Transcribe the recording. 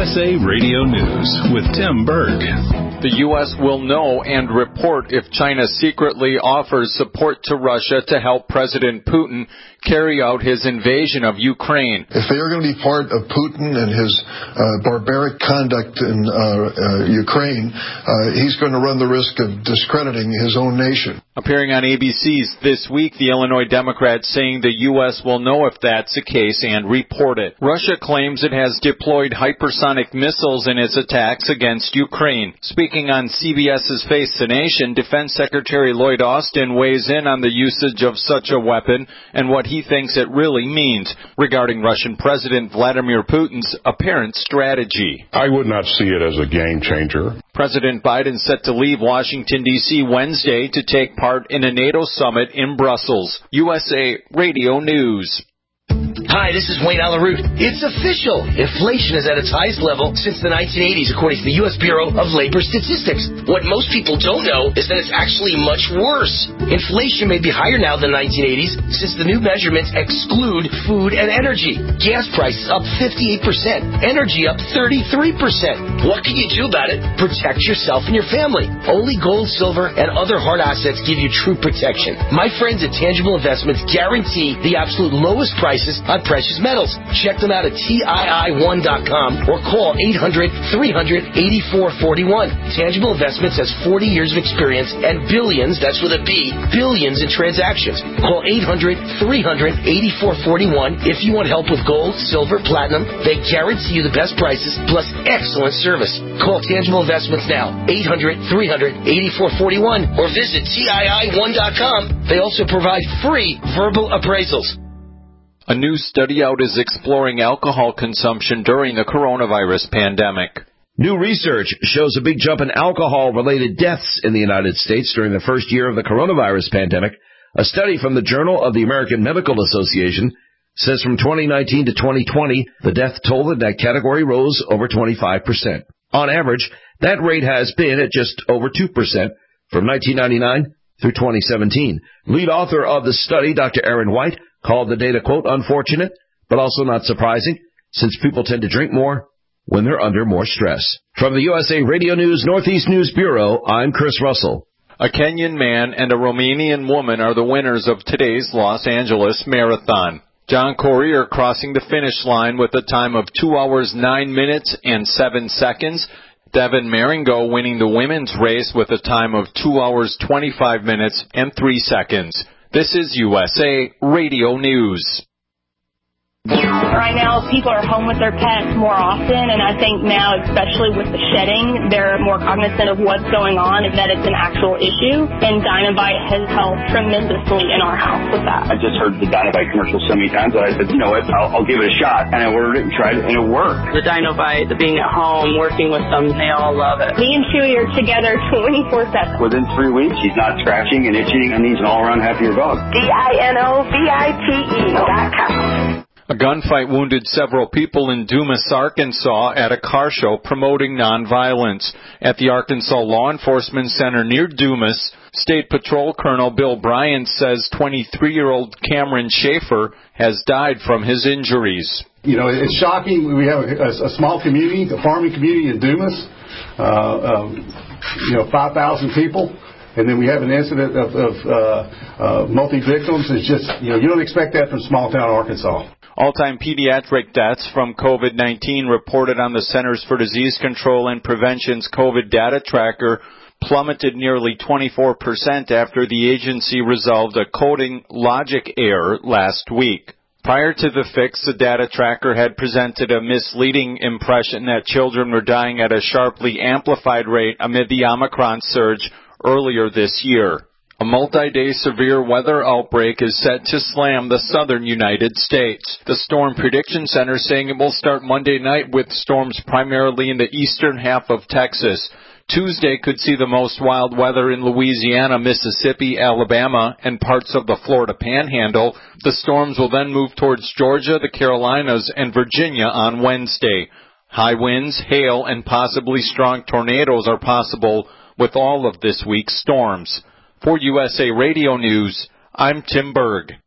USA Radio News with Tim Berg. The U.S. will know and report if China secretly offers support to Russia to help President Putin carry out his invasion of Ukraine. If they are going to be part of Putin and his barbaric conduct in Ukraine, he's going to run the risk of discrediting his own nation. Appearing on ABC's This Week, the Illinois Democrat saying the U.S. will know if that's the case and report it. Russia claims it has deployed hypersonic missiles in its attacks against Ukraine. Speaking on CBS's Face the Nation, Defense Secretary Lloyd Austin weighs in on the usage of such a weapon and what he thinks it really means regarding Russian President Vladimir Putin's apparent strategy. I would not see it as a game changer. President Biden set to leave Washington, D.C. Wednesday to take part in a NATO summit in Brussels. USA Radio News. Hi, this is Wayne Alaroot. It's official. Inflation is at its highest level since the 1980s, according to the U.S. Bureau of Labor Statistics. What most people don't know is that it's actually much worse. Inflation may be higher now than the 1980s since the new measurements exclude food and energy. Gas prices up 58%. Energy up 33%. What can you do about it? Protect yourself and your family. Only gold, silver, and other hard assets give you true protection. My friends at Tangible Investments guarantee the absolute lowest prices on precious metals. Check them out at TII1.com or call 800-300-8441. Tangible Investments has 40 years of experience and billions, that's with a B, billions in transactions. Call 800-300-8441 if you want help with gold, silver, platinum. They guarantee you the best prices plus excellent service. Call Tangible Investments now, 800-300-8441 or visit TII1.com. They also provide free verbal appraisals. A new study out is exploring alcohol consumption during the coronavirus pandemic. New research shows a big jump in alcohol-related deaths in the United States during the first year of the coronavirus pandemic. A study from the Journal of the American Medical Association says from 2019 to 2020, the death toll in that category rose over 25%. On average, that rate has been at just over 2% from 1999 through 2017. Lead author of the study, Dr. Aaron White, called the data, quote, unfortunate, but also not surprising, since people tend to drink more when they're under more stress. From the USA Radio News Northeast News Bureau, I'm Chris Russell. A Kenyan man and a Romanian woman are the winners of today's Los Angeles Marathon. John Courier crossing the finish line with a time of 2 hours, 9 minutes, and 7 seconds. Devin Marengo winning the women's race with a time of 2 hours, 25 minutes, and 3 seconds. This is USA Radio News. Right now, people are home with their pets more often, and I think now, especially with the shedding, they're more cognizant of what's going on and that it's an actual issue, and Dinovite has helped tremendously in our house with that. I just heard the Dinovite commercial so many times that I said, you know what, I'll give it a shot, and I ordered it and tried it, and it worked. The Dinovite, the being at home, working with them, they all love it. Me and Chewy are together 24/7. Within 3 weeks, he's not scratching and itching, and he's an all-around happier dog. DINOVITE.com. A gunfight wounded several people in Dumas, Arkansas at a car show promoting nonviolence. At the Arkansas Law Enforcement Center near Dumas, State Patrol Colonel Bill Bryant says 23-year-old Cameron Schaefer has died from his injuries. You know, it's shocking. We have a small community, a farming community in Dumas, 5,000 people. And then we have an incident of multi-victims. It's just, you don't expect that from small-town Arkansas. All-time pediatric deaths from COVID-19 reported on the Centers for Disease Control and Prevention's COVID data tracker plummeted nearly 24% after the agency resolved a coding logic error last week. Prior to the fix, the data tracker had presented a misleading impression that children were dying at a sharply amplified rate amid the Omicron surge earlier this year. A multi-day severe weather outbreak is set to slam the southern United States. The Storm Prediction Center saying it will start Monday night with storms primarily in the eastern half of Texas. Tuesday could see the most wild weather in Louisiana, Mississippi, Alabama, and parts of the Florida Panhandle. The storms will then move towards Georgia, the Carolinas, and Virginia on Wednesday. High winds, hail, and possibly strong tornadoes are possible with all of this week's storms. For USA Radio News, I'm Tim Berg.